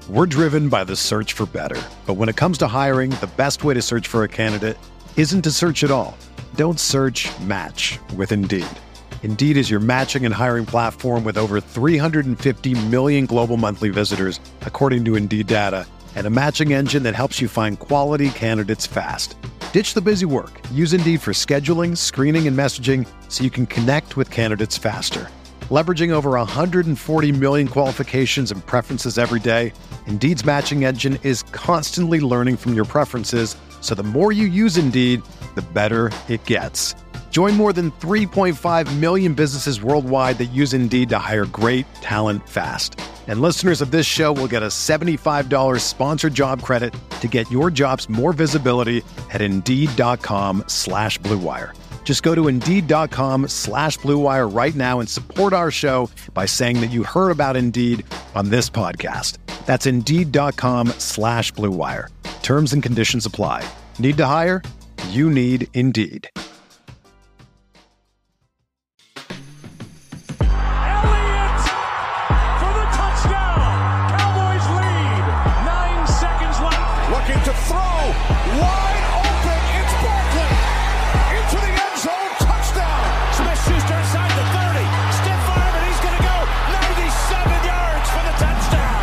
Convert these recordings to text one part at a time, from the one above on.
We're driven by the search for better. But when it comes to hiring, the best way to search for a candidate isn't to search at all. Don't search, match with Indeed. Indeed is your matching and hiring platform with over 350 million global monthly visitors, according to Indeed data, and a matching engine that helps you find quality candidates fast. Ditch the busy work. Use Indeed for scheduling, screening, and messaging so you can connect with candidates faster. Leveraging over 140 million qualifications and preferences every day, Indeed's matching engine is constantly learning from your preferences, so the more you use Indeed, the better it gets. Join more than 3.5 million businesses worldwide that use Indeed to hire great talent fast. And listeners of this show will get a $75 sponsored job credit to get your jobs more visibility at Indeed.com/Blue Wire. Just go to Indeed.com/Blue Wire right now and support our show by saying that you heard about Indeed on this podcast. That's Indeed.com/Blue Wire. Terms and conditions apply. Need to hire? You need Indeed. Elliott for the touchdown. Cowboys lead. 9 seconds left. Looking to throw. Wide open. It's Barkley. Into the end zone. Touchdown. Smith-Schuster inside the 30. Stiff arm, and he's going to go 97 yards for the touchdown.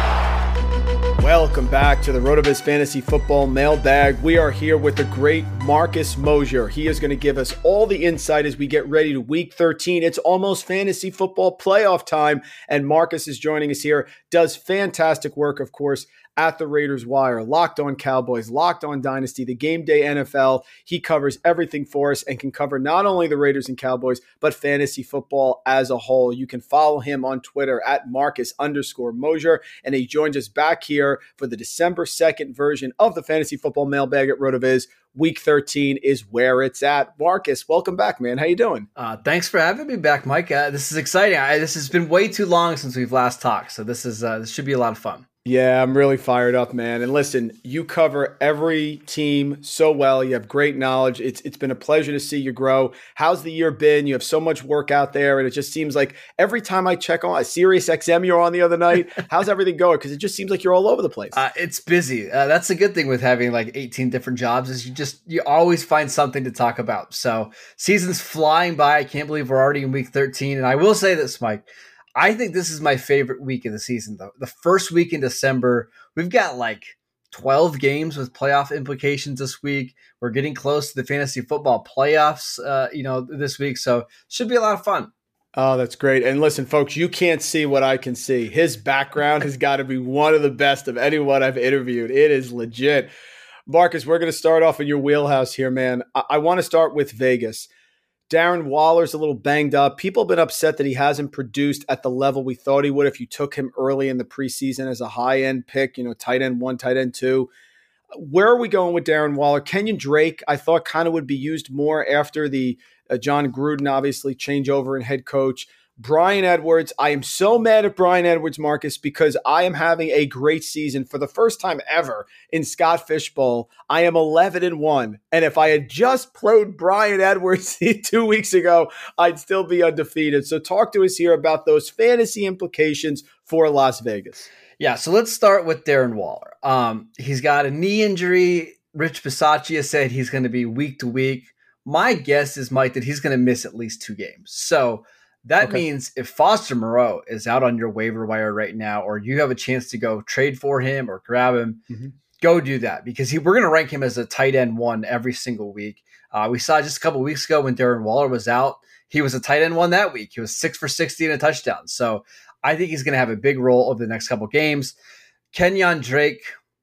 Welcome back to the RotoViz Fantasy Football Mailbag. We are here with the great Marcus Mosher. He is going to give us all the insight as we get ready to Week 13. It's almost fantasy football playoff time, and Marcus is joining us here. Does fantastic work, of course, at the Raiders Wire, Locked On Cowboys, Locked On Dynasty, the Game Day NFL. He covers everything for us and can cover not only the Raiders and Cowboys, but fantasy football as a whole. You can follow him on Twitter at Marcus_Mosher, and he joins us back here for the December 2nd version of the Fantasy Football Mailbag at RotoViz. Week 13 is where it's at. Marcus, welcome back, man. How you doing? Thanks for having me back, Mike. This is exciting. This has been way too long since we've last talked, so this should be a lot of fun. Yeah, I'm really fired up, man. And listen, you cover every team so well. You have great knowledge. It's been a pleasure to see you grow. How's the year been? You have so much work out there, and it just seems like every time I check on Sirius XM, you're on the other night. How's everything going? Because it just seems like you're all over the place. It's busy. That's the good thing with having like 18 different jobs is you always find something to talk about. So season's flying by. I can't believe we're already in Week 13. And I will say this, Mike. I think this is my favorite week of the season, though. The first week in December, we've got like 12 games with playoff implications this week. We're getting close to the fantasy football playoffs, this week. So it should be a lot of fun. Oh, that's great. And listen, folks, you can't see what I can see. His background has got to be one of the best of anyone I've interviewed. It is legit. Marcus, we're going to start off in your wheelhouse here, man. I want to start with Vegas. Darren Waller's a little banged up. People have been upset that he hasn't produced at the level we thought he would if you took him early in the preseason as a high-end pick, tight end 1, tight end 2. Where are we going with Darren Waller? Kenyon Drake, I thought kind of would be used more after the John Gruden, obviously, changeover in head coach. Brian Edwards, I am so mad at Brian Edwards, Marcus, because I am having a great season for the first time ever in Scott Fishbowl. I am 11-1, and if I had just played Brian Edwards 2 weeks ago, I'd still be undefeated. So talk to us here about those fantasy implications for Las Vegas. Yeah, so let's start with Darren Waller. He's got a knee injury. Rich Bisaccia said he's going to be week to week. My guess is, Mike, that he's going to miss at least 2 games. So that means if Foster Moreau is out on your waiver wire right now, or you have a chance to go trade for him or grab him, go do that, because we're going to rank him as a tight end 1 every single week. We saw just a couple of weeks ago when Darren Waller was out, he was a tight end 1 that week. He was 6 for 60 and a touchdown. So I think he's going to have a big role over the next couple of games. Kenyon Drake,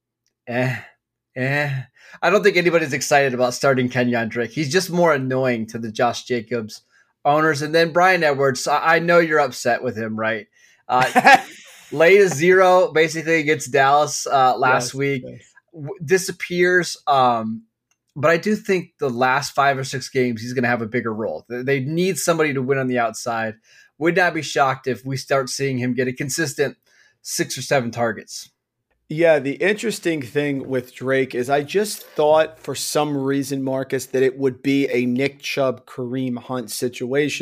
I don't think anybody's excited about starting Kenyon Drake. He's just more annoying to the Josh Jacobs owners. And then Brian Edwards, I know you're upset with him, right? Laid a 0 basically against Dallas last week. Disappears. But I do think the last 5 or 6 games, he's going to have a bigger role. They need somebody to win on the outside. Would not be shocked if we start seeing him get a consistent 6 or 7 targets. Yeah, the interesting thing with Drake is I just thought for some reason, Marcus, that it would be a Nick Chubb, Kareem Hunt situation.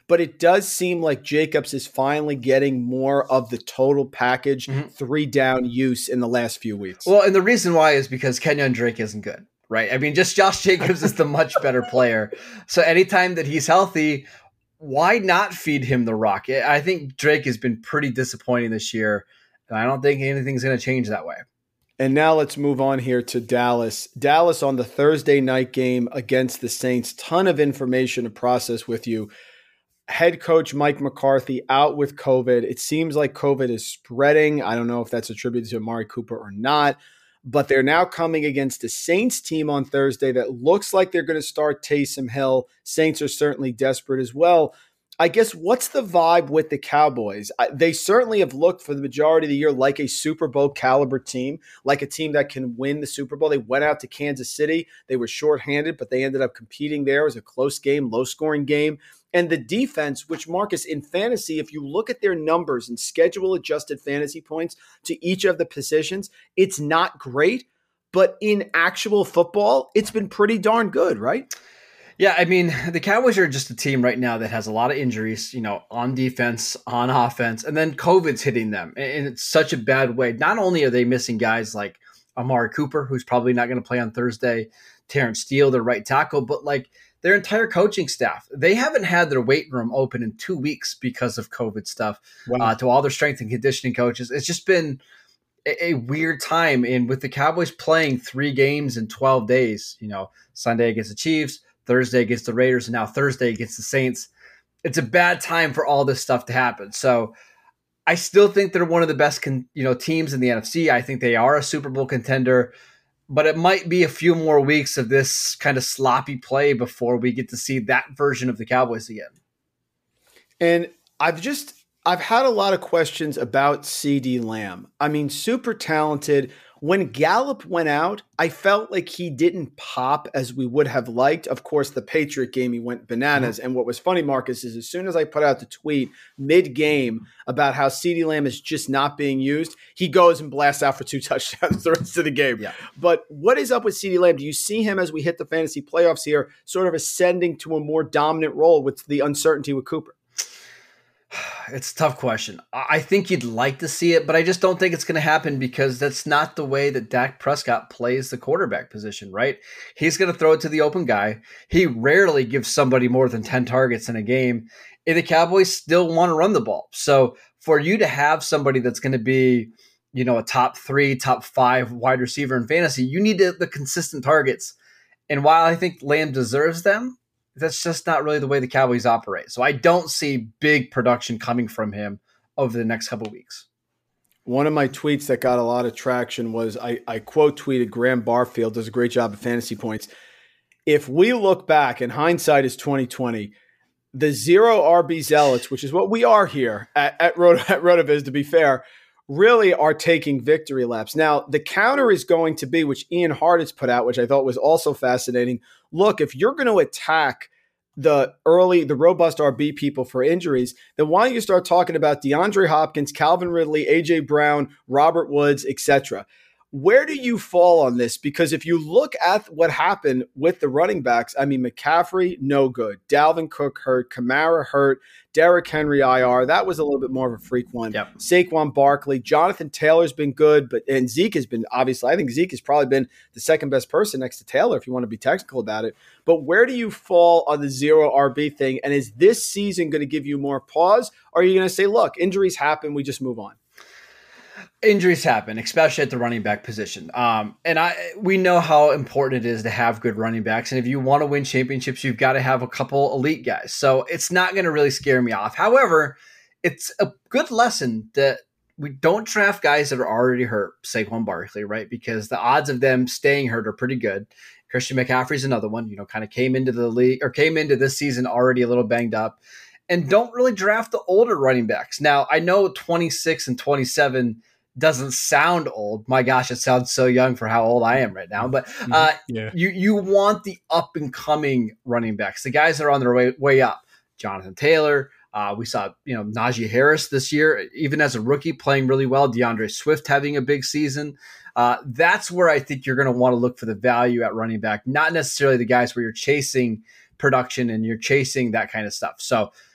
but it does seem like Jacobs is finally getting more of the total package, 3 down use in the last few weeks. Well, and the reason why is because Kenyon Drake isn't good, right? I mean, just Josh Jacobs is the much better player. So anytime that he's healthy, why not feed him the rock? I think Drake has been pretty disappointing this year, and I don't think anything's going to change that way. And now let's move on here to Dallas. Dallas on the Thursday night game against the Saints. Ton of information to process with you. Head coach Mike McCarthy out with COVID. It seems like COVID is spreading. I don't know if that's attributed to Amari Cooper or not, but they're now coming against a Saints team on Thursday that looks like they're going to start Taysom Hill. Saints are certainly desperate as well. I guess what's the vibe with the Cowboys? They certainly have looked for the majority of the year like a Super Bowl caliber team, like a team that can win the Super Bowl. They went out to Kansas City. They were shorthanded, but they ended up competing there. It was a close game, low-scoring game. And the defense, which, Marcus, in fantasy, if you look at their numbers and schedule-adjusted fantasy points to each of the positions, it's not great. But in actual football, it's been pretty darn good, right? Yeah, I mean, the Cowboys are just a team right now that has a lot of injuries, on defense, on offense, and then COVID's hitting them in such a bad way. Not only are they missing guys like Amari Cooper, who's probably not going to play on Thursday, Terrence Steele, their right tackle, but their entire coaching staff. They haven't had their weight room open in 2 weeks because of COVID stuff. Wow. To all their strength and conditioning coaches. It's just been a weird time. And with the Cowboys playing 3 games in 12 days, Sunday against the Chiefs, Thursday against the Raiders, and now Thursday against the Saints, it's a bad time for all this stuff to happen. So I still think they're one of the best teams in the NFC. I think they are a Super Bowl contender, but it might be a few more weeks of this kind of sloppy play before we get to see that version of the Cowboys again. And I've had a lot of questions about CeeDee Lamb. I mean, super talented. When Gallup went out, I felt like he didn't pop as we would have liked. Of course, the Patriot game, he went bananas. And what was funny, Marcus, is as soon as I put out the tweet mid-game about how CeeDee Lamb is just not being used, he goes and blasts out for 2 touchdowns the rest of the game. Yeah. But what is up with CeeDee Lamb? Do you see him, as we hit the fantasy playoffs here, sort of ascending to a more dominant role with the uncertainty with Cooper? It's a tough question. I think you'd like to see it, but I just don't think it's going to happen because that's not the way that Dak Prescott plays the quarterback position, right? He's going to throw it to the open guy. He rarely gives somebody more than 10 targets in a game, and the Cowboys still want to run the ball. So for you to have somebody that's going to be, a top 3, top 5 wide receiver in fantasy, you need the consistent targets. And while I think Lamb deserves them, that's just not really the way the Cowboys operate. So I don't see big production coming from him over the next couple of weeks. One of my tweets that got a lot of traction was I quote tweeted Graham Barfield, does a great job at Fantasy Points. If we look back, and hindsight is 2020, the zero RB zealots, which is what we are here at RotoViz, to be fair, really are taking victory laps. Now, the counter is going to be, which Ian Hart has put out, which I thought was also fascinating. Look, if you're going to attack the robust RB people for injuries, then why don't you start talking about DeAndre Hopkins, Calvin Ridley, A.J. Brown, Robert Woods, etc.? Where do you fall on this? Because if you look at what happened with the running backs, I mean, McCaffrey, no good. Dalvin Cook hurt. Kamara hurt. Derrick Henry IR. That was a little bit more of a freak one. Yep. Saquon Barkley. Jonathan Taylor's been good, and Zeke has been, obviously, I think Zeke has probably been the second best person next to Taylor, if you want to be technical about it. But where do you fall on the zero RB thing? And is this season going to give you more pause? Or are you going to say, look, injuries happen, we just move on? Injuries happen, especially at the running back position. We know how important it is to have good running backs. And if you want to win championships, you've got to have a couple elite guys. So it's not going to really scare me off. However, it's a good lesson that we don't draft guys that are already hurt, Saquon Barkley, right? Because the odds of them staying hurt are pretty good. Christian McCaffrey's another one, kind of came into the league or came into this season already a little banged up. And don't really draft the older running backs. Now, I know 26 and 27 doesn't sound old. My gosh, it sounds so young for how old I am right now. But you want the up and coming running backs, the guys that are on their way up. Jonathan Taylor, we saw Najee Harris this year, even as a rookie, playing really well. DeAndre Swift having a big season. That's where I think you're going to want to look for the value at running back, not necessarily the guys where you're chasing production and you're chasing that kind of stuff. So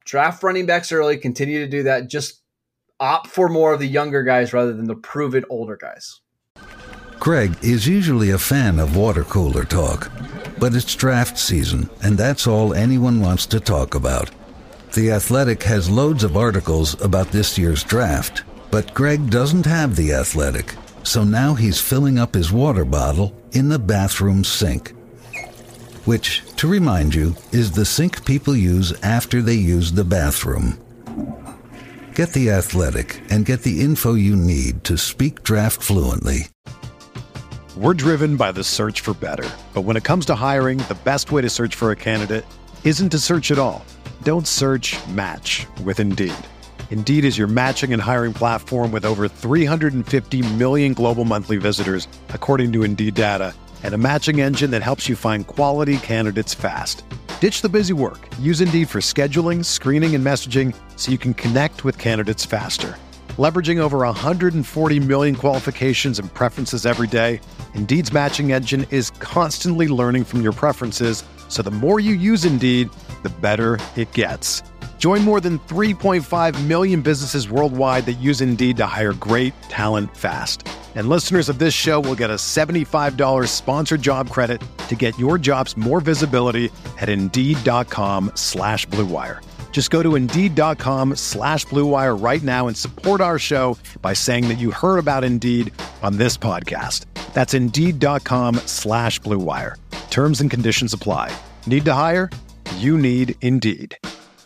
Draft running backs early, continue to do that. Just opt for more of the younger guys rather than the proven older guys. Greg is usually a fan of water cooler talk, but it's draft season, and that's all anyone wants to talk about. The Athletic has loads of articles about this year's draft, but Greg doesn't have The Athletic, so now he's filling up his water bottle in the bathroom sink. Which, to remind you, is the sink people use after they use the bathroom. Get The Athletic and get the info you need to speak draft fluently. We're driven by the search for better. But when it comes to hiring, the best way to search for a candidate isn't to search at all. Don't search, match with Indeed. Indeed is your matching and hiring platform with over 350 million global monthly visitors, according to Indeed data, and a matching engine that helps you find quality candidates fast. Ditch the busy work. Use Indeed for scheduling, screening, and messaging so you can connect with candidates faster. Leveraging over 140 million qualifications and preferences every day, Indeed's matching engine is constantly learning from your preferences, so the more you use Indeed, the better it gets. Join more than 3.5 million businesses worldwide that use Indeed to hire great talent fast. And listeners of this show will get a $75 sponsored job credit to get your jobs more visibility at Indeed.com/Blue Wire. Just go to Indeed.com/Blue Wire right now and support our show by saying that you heard about Indeed on this podcast. That's Indeed.com/Blue Wire. Terms and conditions apply. Need to hire? You need Indeed.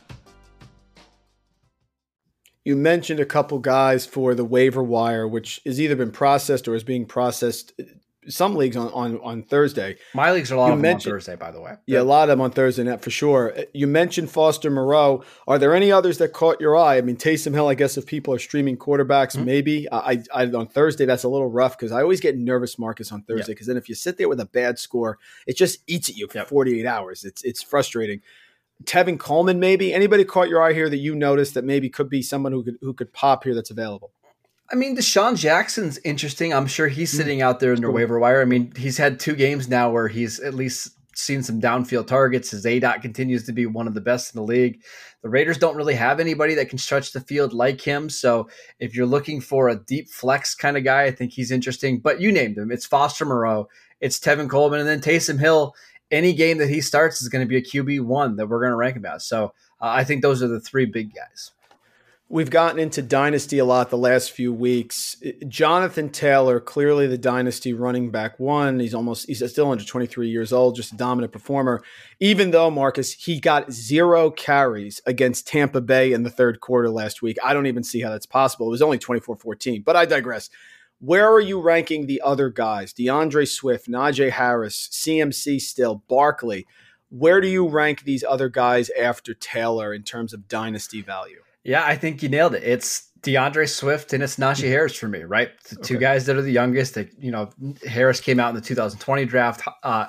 You mentioned a couple guys for the waiver wire, which has either been processed or is being processed. Some leagues on Thursday. My leagues are a lot of them on Thursday, by the way. Yeah, a lot of them on Thursday night for sure. You mentioned Foster Moreau. Are there any others that caught your eye? I mean, Taysom Hill, I guess if people are streaming quarterbacks, maybe. I on Thursday, that's a little rough because I always get nervous, Marcus, on Thursday because then if you sit there with a bad score, it just eats at you for 48 hours. It's frustrating. Tevin Coleman, maybe? Anybody caught your eye here that you noticed that maybe could be someone who could pop here that's available? I mean, Deshaun Jackson's interesting. I'm sure he's sitting out there in the waiver wire. I mean, he's had 2 games now where he's at least seen some downfield targets. His ADOT continues to be one of the best in the league. The Raiders don't really have anybody that can stretch the field like him. So if you're looking for a deep flex kind of guy, I think he's interesting. But you named him. It's Foster Moreau. It's Tevin Coleman. And then Taysom Hill. Any game that he starts is going to be a QB1 that we're going to rank him as. So I think those are the 3 big guys. We've gotten into Dynasty a lot the last few weeks. Jonathan Taylor, clearly the Dynasty running back 1. He's still under 23 years old, just a dominant performer. Even though, Marcus, he got 0 carries against Tampa Bay in the third quarter last week. I don't even see how that's possible. It was only 24-14, but I digress. Where are you ranking the other guys? DeAndre Swift, Najee Harris, CMC still, Barkley. Where do you rank these other guys after Taylor in terms of dynasty value? Yeah, I think you nailed it. It's DeAndre Swift and it's Najee Harris for me, right? The 2 guys that are the youngest. Harris came out in the 2020 draft,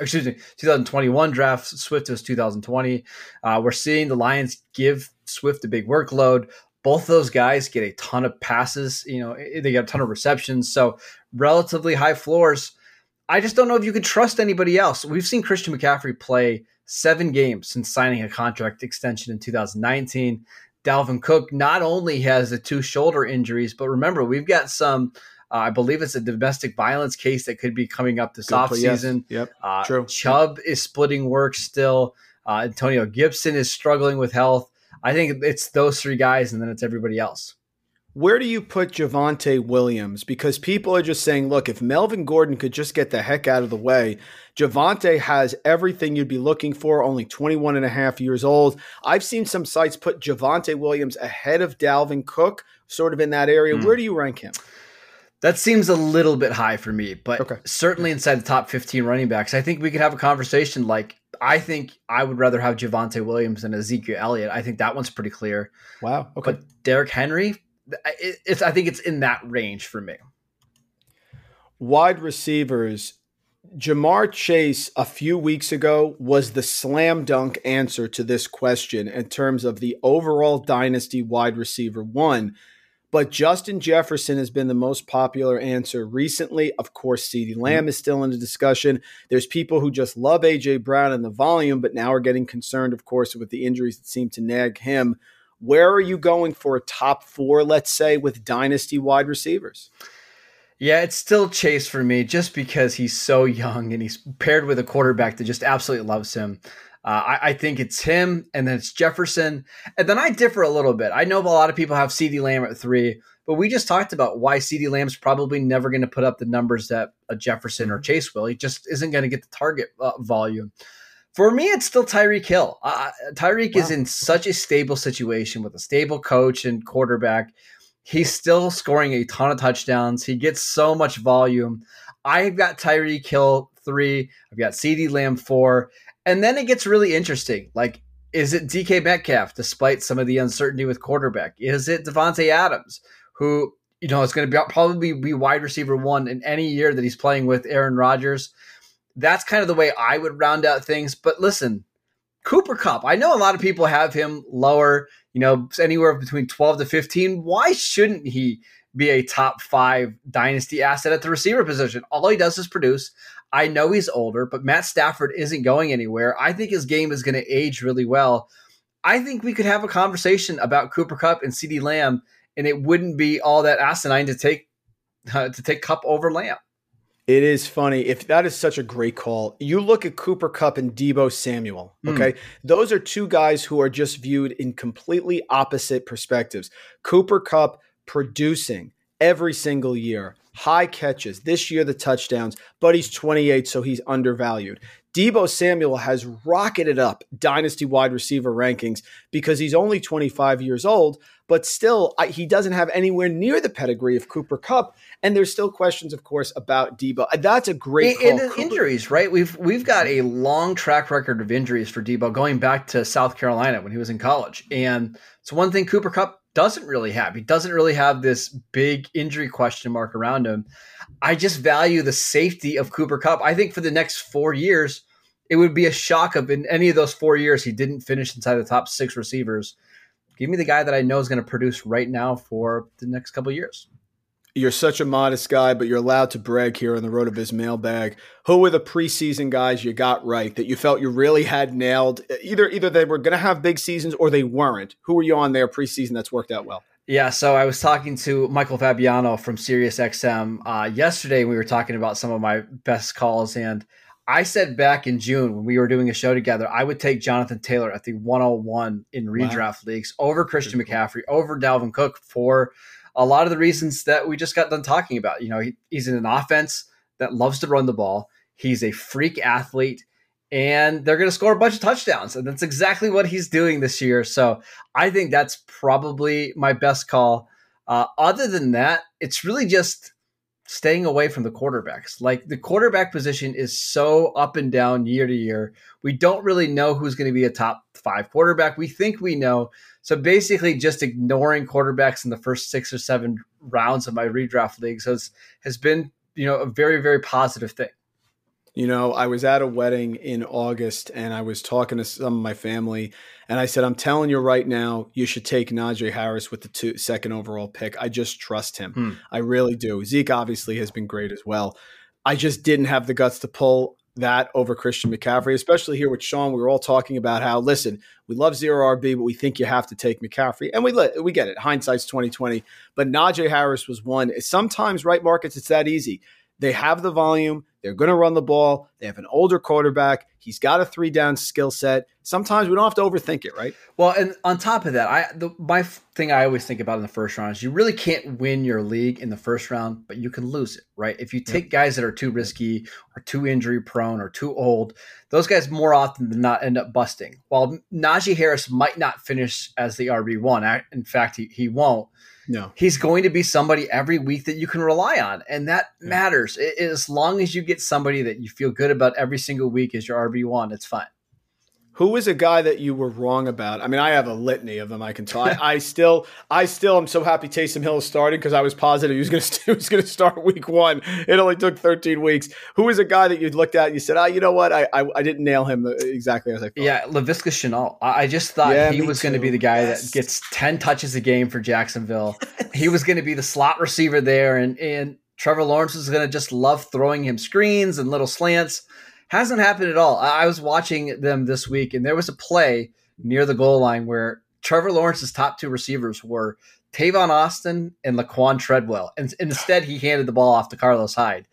2021 draft. Swift was 2020. We're seeing the Lions give Swift a big workload. Both of those guys get a ton of passes. They get a ton of receptions. So relatively high floors. I just don't know if you could trust anybody else. We've seen Christian McCaffrey play 7 games since signing a contract extension in 2019. Dalvin Cook not only has the 2 shoulder injuries, but remember, we've got some, I believe it's a domestic violence case that could be coming up this offseason. Yes. Yep. True. Chubb is splitting work still. Antonio Gibson is struggling with health. I think it's those 3 guys, and then it's everybody else. Where do you put Javonte Williams? Because people are just saying, look, if Melvin Gordon could just get the heck out of the way, Javonte has everything you'd be looking for, only 21 and a half years old. I've seen some sites put Javonte Williams ahead of Dalvin Cook, sort of in that area. Where do you rank him? That seems a little bit high for me, but certainly inside the top 15 running backs. I think we could have a conversation like, I think I would rather have Javonte Williams than Ezekiel Elliott. I think that one's pretty clear. Wow. Okay. But Derrick Henry, I think it's in that range for me. Wide receivers, Jamar Chase a few weeks ago was the slam dunk answer to this question in terms of the overall dynasty wide receiver 1. But Justin Jefferson has been the most popular answer recently. Of course, CeeDee Lamb is still in the discussion. There's people who just love A.J. Brown and the volume, but now are getting concerned, of course, with the injuries that seem to nag him. Where are you going for a top 4, let's say, with dynasty wide receivers? Yeah, it's still Chase for me just because he's so young and he's paired with a quarterback that just absolutely loves him. I think it's him, and then it's Jefferson. And then I differ a little bit. I know a lot of people have CeeDee Lamb at 3, but we just talked about why CeeDee Lamb's probably never going to put up the numbers that a Jefferson or Chase will. He just isn't going to get the target volume. For me, it's still Tyreek Hill. Tyreek is in such a stable situation with a stable coach and quarterback. He's still scoring a ton of touchdowns. He gets so much volume. I've got Tyreek Hill 3. I've got CeeDee Lamb 4. And then it gets really interesting. Like, is it DK Metcalf, despite some of the uncertainty with quarterback? Is it Devontae Adams, who, is going to probably be wide receiver 1 in any year that he's playing with Aaron Rodgers? That's kind of the way I would round out things. But listen, Cooper Kupp, I know a lot of people have him lower, anywhere between 12 to 15. Why shouldn't he be a top 5 dynasty asset at the receiver position? All he does is produce. I know he's older, but Matt Stafford isn't going anywhere. I think his game is going to age really well. I think we could have a conversation about Cooper Kupp and CeeDee Lamb, and it wouldn't be all that asinine to take Kupp over Lamb. It is funny. If that is such a great call, you look at Cooper Kupp and Deebo Samuel. Okay. Those are 2 guys who are just viewed in completely opposite perspectives. Cooper Kupp producing every single year, high catches, this year the touchdowns, but he's 28, so he's undervalued. Deebo Samuel has rocketed up dynasty wide receiver rankings because he's only 25 years old, but still he doesn't have anywhere near the pedigree of Cooper Kupp. And there's still questions, of course, about Deebo. That's a great call. And injuries, right? We've got a long track record of injuries for Deebo going back to South Carolina when he was in college. And it's one thing Cooper Kupp doesn't really have. He doesn't really have this big injury question mark around him. I just value the safety of Cooper Kupp. I think for the next 4 years, it would be a shock if in any of those 4 years he didn't finish inside the top 6 receivers. Give me the guy that I know is going to produce right now for the next couple of years. You're such a modest guy, but you're allowed to brag here on the RotoViz mailbag. Who were the preseason guys you got right that you felt you really had nailed? Either they were going to have big seasons or they weren't. Who were you on there preseason that's worked out well? Yeah, so I was talking to Michael Fabiano from SiriusXM yesterday. We were talking about some of my best calls, and I said back in June when we were doing a show together, I would take Jonathan Taylor at the 101 in redraft leagues over Christian McCaffrey, over Dalvin Cook for a lot of the reasons that we just got done talking about. He's in an offense that loves to run the ball. He's a freak athlete, and they're going to score a bunch of touchdowns. And that's exactly what he's doing this year. So I think that's probably my best call. Other than that, it's really just staying away from the quarterbacks. Like, the quarterback position is so up and down year to year. We don't really know who's going to be a top 5 quarterback. We think we know. So basically just ignoring quarterbacks in the first 6 or 7 rounds of my redraft leagues has been, a very, very positive thing. I was at a wedding in August and I was talking to some of my family and I said, I'm telling you right now, you should take Najee Harris with the 2nd overall pick. I just trust him. I really do. Zeke obviously has been great as well. I just didn't have the guts to pull that over Christian McCaffrey, especially here with Sean. We were all talking about how, listen, we love zero RB, but we think you have to take McCaffrey. And we get it. Hindsight's 20/20. But Najee Harris was one. Sometimes, right, Marcus, it's that easy. They have the volume. They're going to run the ball. They have an older quarterback. He's got a 3-down skill set. Sometimes we don't have to overthink it, right? Well, and on top of that, my thing I always think about in the first round is you really can't win your league in the first round, but you can lose it, right? If you take guys that are too risky or too injury prone or too old, those guys more often than not end up busting. While Najee Harris might not finish as the RB1, in fact, he won't. No, he's going to be somebody every week that you can rely on. And that matters. As long as you get somebody that you feel good about every single week as your RB1, it's fine. Who was a guy that you were wrong about? I mean, I have a litany of them I can tell. I still am so happy Taysom Hill is starting because I was positive he was going to start week 1. It only took 13 weeks. Who was a guy that you looked at and you said, you know what? I didn't nail him exactly as I thought. Yeah, Laviska Shenault. I just thought he was going to be the guy that gets 10 touches a game for Jacksonville. He was going to be the slot receiver there, and Trevor Lawrence was going to just love throwing him screens and little slants. Hasn't happened at all. I was watching them this week, and there was a play near the goal line where Trevor Lawrence's top two receivers were Tavon Austin and Laquan Treadwell. And instead, he handed the ball off to Carlos Hyde.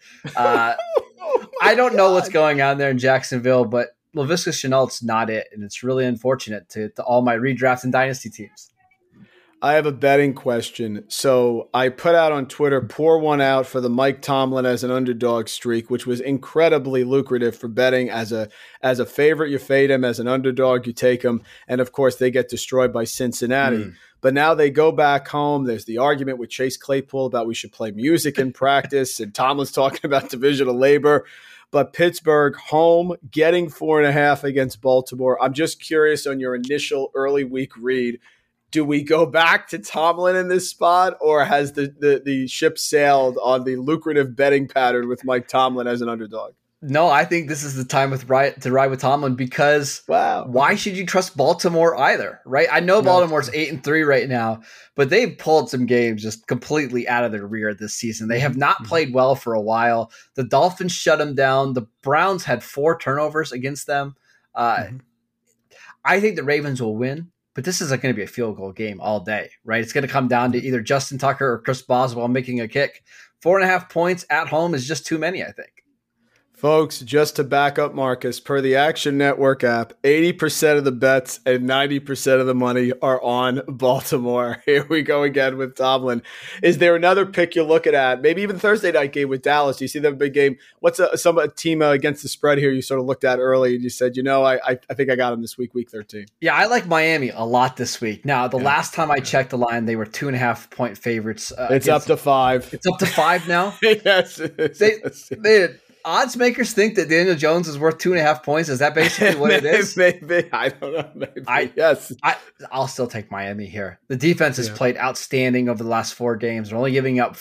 I don't know what's going on there in Jacksonville, but Laviska Shenault's not it. And it's really unfortunate to all my redraft and dynasty teams. I have a betting question. So I put out on Twitter, pour one out for the Mike Tomlin as an underdog streak, which was incredibly lucrative for betting. As a favorite, you fade him. As an underdog, you take him. And, of course, they get destroyed by Cincinnati. But now they go back home. There's the argument with Chase Claypool about we should play music in practice. And Tomlin's talking about division of labor. But Pittsburgh home, getting 4.5 against Baltimore. I'm just curious on your initial early week read. Do we go back to Tomlin in this spot, or has the ship sailed on the lucrative betting pattern with Mike Tomlin as an underdog? No, I think this is the time to ride with Tomlin because why should you trust Baltimore either, right? I know Baltimore's 8-3 right now, but they've pulled some games just completely out of their rear this season. They have not played well for a while. The Dolphins shut them down. The Browns had 4 turnovers against them. I think the Ravens will win. But this isn't going to be a field goal game all day, right? It's going to come down to either Justin Tucker or Chris Boswell making a kick. 4.5 points at home is just too many, I think. Folks, just to back up Marcus, per the Action Network app, 80% of the bets and 90% of the money are on Baltimore. Here we go again with Tomlin. Is there another pick you're looking at? Maybe even Thursday night game with Dallas. Do you see that big game? What's a team against the spread here you sort of looked at early and you said, I think I got him this week 13. Yeah, I like Miami a lot this week. Now, the last time I checked the line, they were 2.5 point favorites. It's up to 5. It's up to 5 now? Yes. They odds makers think that Daniel Jones is worth 2.5 points. Is that basically what it is? Maybe. I don't know. Maybe. Yes. I'll still take Miami here. The defense has played outstanding over the last 4 games. They're only giving up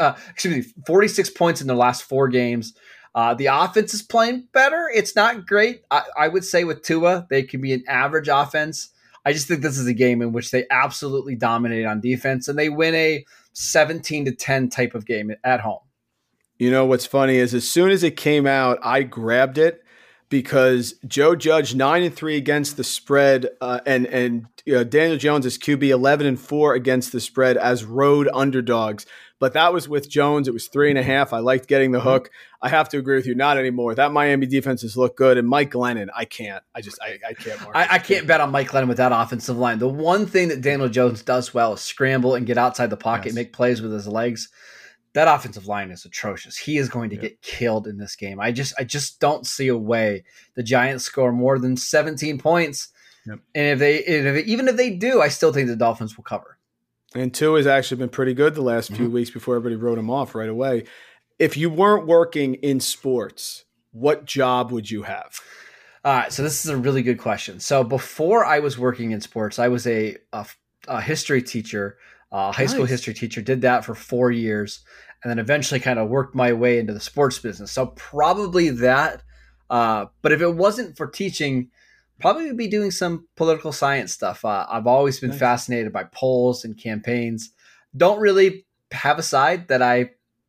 46 points in the last 4 games. The offense is playing better. It's not great. I would say with Tua, they can be an average offense. I just think this is a game in which they absolutely dominate on defense, and they win a 17-10 type of game at home. You know, what's funny is as soon as it came out, I grabbed it because Joe Judge 9-3 against the spread, and Daniel Jones is QB 11-4 against the spread as road underdogs. But that was with Jones. It was 3.5. I liked getting the hook. I have to agree with you, not anymore. That Miami defense has looked good, and Mike Glennon, I can't. I can't. I can't bet on Mike Glennon with that offensive line. The one thing that Daniel Jones does well is scramble and get outside the pocket, make plays with his legs. That offensive line is atrocious. He is going to get killed in this game. I just don't see a way the Giants score more than 17 points. Yep. And even if they do, I still think the Dolphins will cover. And Tua has actually been pretty good the last few weeks before everybody wrote him off right away. If you weren't working in sports, what job would you have? All right, so this is a really good question. So before I was working in sports, I was a history teacher, high school history teacher, did that for 4 years, and then eventually kind of worked my way into the sports business. So probably that. But if it wasn't for teaching, probably would be doing some political science stuff. I've always been fascinated by polls and campaigns. Don't really have a side that I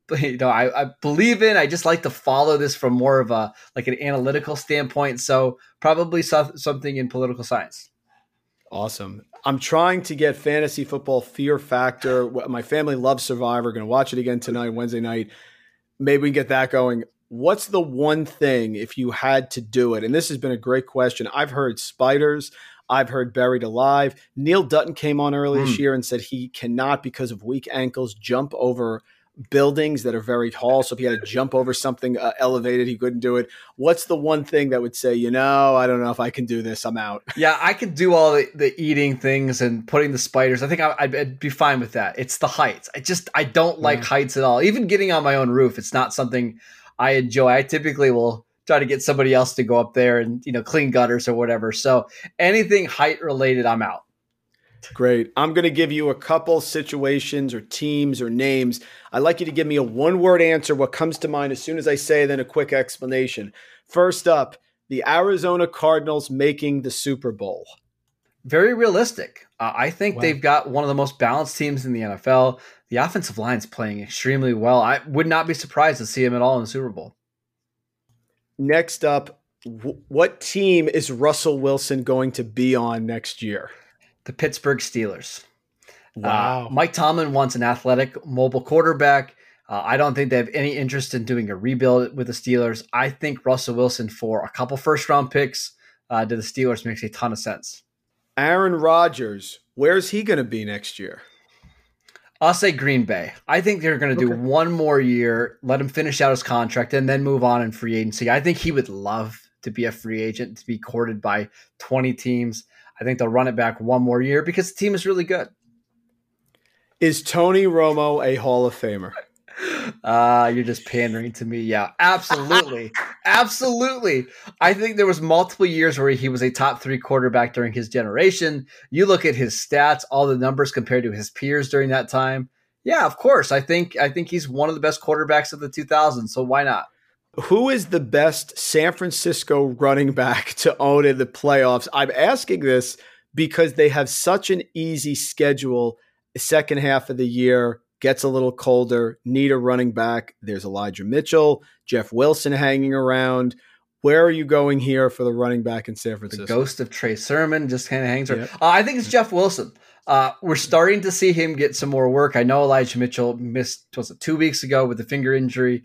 believe in. I just like to follow this from more of an analytical standpoint. So probably something in political science. Awesome. I'm trying to get fantasy football Fear Factor. My family loves Survivor. Going to watch it again tonight, Wednesday night. Maybe we can get that going. What's the one thing if you had to do it? And this has been a great question. I've heard spiders. I've heard buried alive. Neil Dutton came on early this year and said he cannot, because of weak ankles, jump over buildings that are very tall. So if he had to jump over something elevated, he couldn't do it. What's the one thing that would say, I don't know if I can do this, I'm out? Yeah, I could do all the eating things and putting the spiders. I think I'd be fine with that. It's the heights. I don't like heights at all. Even getting on my own roof, it's not something I enjoy. I typically will try to get somebody else to go up there and, clean gutters or whatever. So anything height related, I'm out. Great. I'm going to give you a couple situations or teams or names. I'd like you to give me a one-word answer, what comes to mind as soon as I say, then a quick explanation. First up, the Arizona Cardinals making the Super Bowl. Very realistic. I think they've got one of the most balanced teams in the NFL. The offensive line's playing extremely well. I would not be surprised to see him at all in the Super Bowl. Next up, what team is Russell Wilson going to be on next year? The Pittsburgh Steelers. Wow. Mike Tomlin wants an athletic, mobile quarterback. I don't think they have any interest in doing a rebuild with the Steelers. I think Russell Wilson for a couple first-round picks to the Steelers makes a ton of sense. Aaron Rodgers, where's he going to be next year? I'll say Green Bay. I think they're going to do one more year, let him finish out his contract, and then move on in free agency. I think he would love to be a free agent, to be courted by 20 teams. I think they'll run it back one more year because the team is really good. Is Tony Romo a Hall of Famer? You're just pandering to me. Yeah, absolutely. Absolutely. I think there was multiple years where he was a top 3 quarterback during his generation. You look at his stats, all the numbers compared to his peers during that time. Yeah, of course. I think he's one of the best quarterbacks of the 2000s, so why not? Who is the best San Francisco running back to own in the playoffs? I'm asking this because they have such an easy schedule. Second half of the year gets a little colder, need a running back. There's Elijah Mitchell, Jeff Wilson hanging around. Where are you going here for the running back in San Francisco? The ghost of Trey Sermon just kind of hangs around. I think it's Jeff Wilson. We're starting to see him get some more work. I know Elijah Mitchell missed, 2 weeks ago with a finger injury.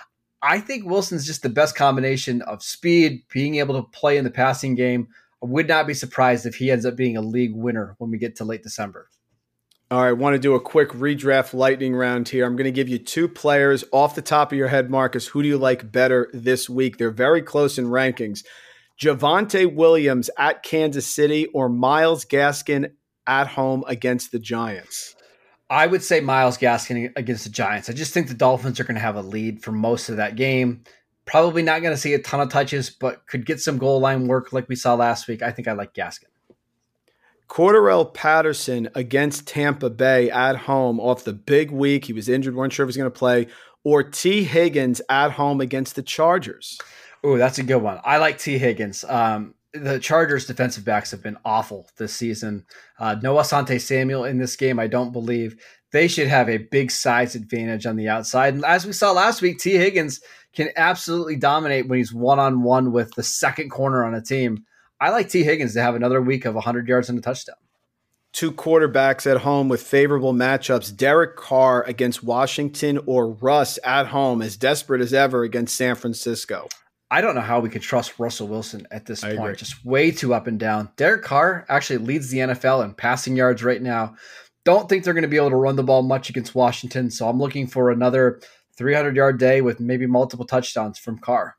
I think Wilson's just the best combination of speed, being able to play in the passing game. I would not be surprised if he ends up being a league winner when we get to late December. All right, I want to do a quick redraft lightning round here. I'm going to give you 2 players off the top of your head, Marcus. Who do you like better this week? They're very close in rankings. Javonte Williams at Kansas City or Myles Gaskin at home against the Giants? I would say Myles Gaskin against the Giants. I just think the Dolphins are going to have a lead for most of that game. Probably not going to see a ton of touches, but could get some goal line work like we saw last week. I think I like Gaskin. Cordarrelle Patterson against Tampa Bay at home off the big week. He was injured, weren't sure if he was going to play. Or T. Higgins at home against the Chargers. Oh, that's a good one. I like T. Higgins. The Chargers defensive backs have been awful this season. No Asante Samuel in this game, I don't believe. They should have a big size advantage on the outside. And as we saw last week, T. Higgins can absolutely dominate when he's one-on-one with the second corner on a team. I like T. Higgins to have another week of 100 yards and a touchdown. 2 quarterbacks at home with favorable matchups. Derek Carr against Washington or Russ at home, as desperate as ever against San Francisco. I don't know how we could trust Russell Wilson at this point. Agree. Just way too up and down. Derek Carr actually leads the NFL in passing yards right now. Don't think they're going to be able to run the ball much against Washington, so I'm looking for another 300-yard day with maybe multiple touchdowns from Carr.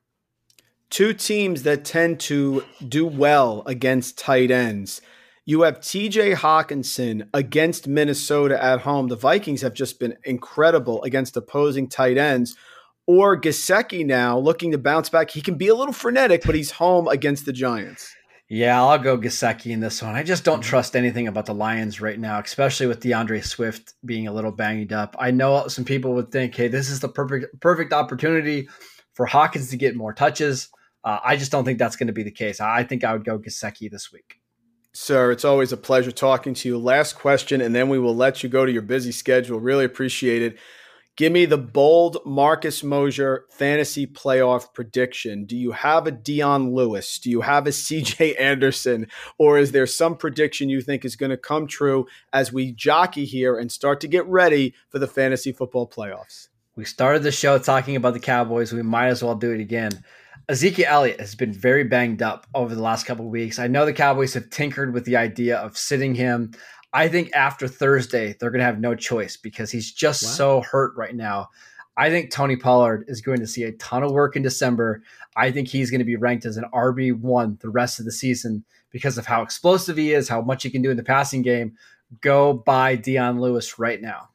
2 teams that tend to do well against tight ends. You have TJ Hawkinson against Minnesota at home. The Vikings have just been incredible against opposing tight ends. Or Gesicki now looking to bounce back. He can be a little frenetic, but he's home against the Giants. Yeah, I'll go Gesicki in this one. I just don't trust anything about the Lions right now, especially with DeAndre Swift being a little banged up. I know some people would think, hey, this is the perfect opportunity for Hawkins to get more touches. I just don't think that's going to be the case. I think I would go Gesicki this week. Sir, it's always a pleasure talking to you. Last question, and then we will let you go to your busy schedule. Really appreciate it. Give me the bold Marcus Mosher fantasy playoff prediction. Do you have a Dion Lewis? Do you have a CJ Anderson? Or is there some prediction you think is going to come true as we jockey here and start to get ready for the fantasy football playoffs? We started the show talking about the Cowboys. We might as well do it again. Ezekiel Elliott has been very banged up over the last couple of weeks. I know the Cowboys have tinkered with the idea of sitting him. I think after Thursday, they're going to have no choice because he's just so hurt right now. I think Tony Pollard is going to see a ton of work in December. I think he's going to be ranked as an RB1 the rest of the season because of how explosive he is, how much he can do in the passing game. Go buy Dion Lewis right now.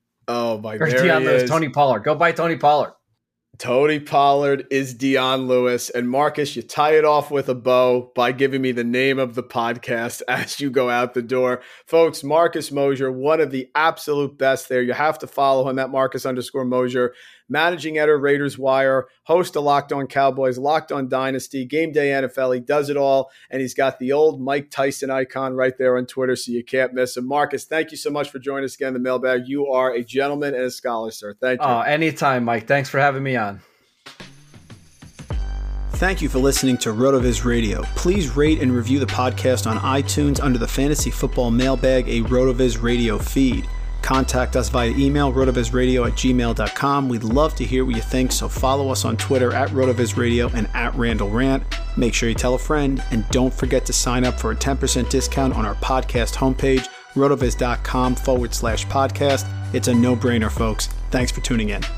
Oh, my God. Dion Lewis, Tony Pollard. Go buy Tony Pollard. Tony Pollard is Dion Lewis. And Marcus, you tie it off with a bow by giving me the name of the podcast as you go out the door. Folks, Marcus Mosher, one of the absolute best there. You have to follow him at Marcus_Mosher, managing editor, Raiders Wire, host of Locked On Cowboys, Locked On Dynasty, Game Day NFL. He does it all. And he's got the old Mike Tyson icon right there on Twitter, so you can't miss him. Marcus, thank you so much for joining us again in the mailbag. You are a gentleman and a scholar, sir. Thank you. Anytime, Mike. Thanks for having me on. Thank you for listening to RotoViz Radio. Please rate and review the podcast on iTunes under the Fantasy Football Mailbag, a RotoViz Radio feed. Contact us via email, rotovizradio@gmail.com. We'd love to hear what you think, so follow us on Twitter at RotoVizRadio and at RandallRant. Make sure you tell a friend, and don't forget to sign up for a 10% discount on our podcast homepage, rotoviz.com/podcast. It's a no-brainer, folks. Thanks for tuning in.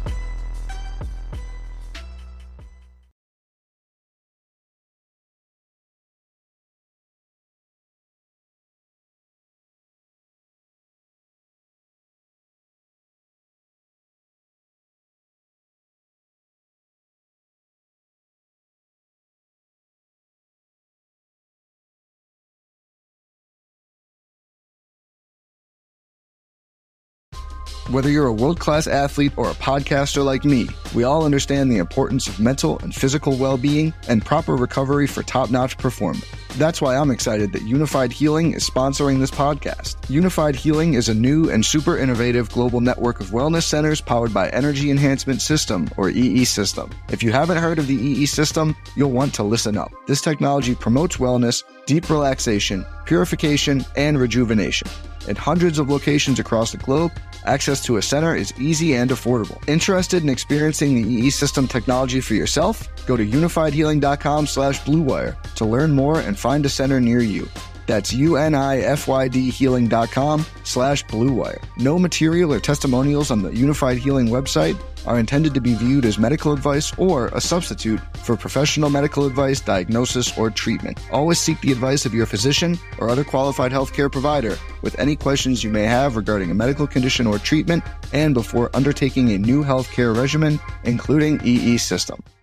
Whether you're a world-class athlete or a podcaster like me, we all understand the importance of mental and physical well-being and proper recovery for top-notch performance. That's why I'm excited that Unified Healing is sponsoring this podcast. Unified Healing is a new and super innovative global network of wellness centers powered by Energy Enhancement System, or EE System. If you haven't heard of the EE System, you'll want to listen up. This technology promotes wellness, deep relaxation, purification, and rejuvenation. At hundreds of locations across the globe, access to a center is easy and affordable. Interested in experiencing the EE System technology for yourself? Go to unifiedhealing.com/bluewire to learn more and find a center near you. That's unifydhealing.com/bluewire. No material or testimonials on the Unified Healing website are intended to be viewed as medical advice or a substitute for professional medical advice, diagnosis, or treatment. Always seek the advice of your physician or other qualified healthcare provider with any questions you may have regarding a medical condition or treatment and before undertaking a new healthcare regimen, including EE System.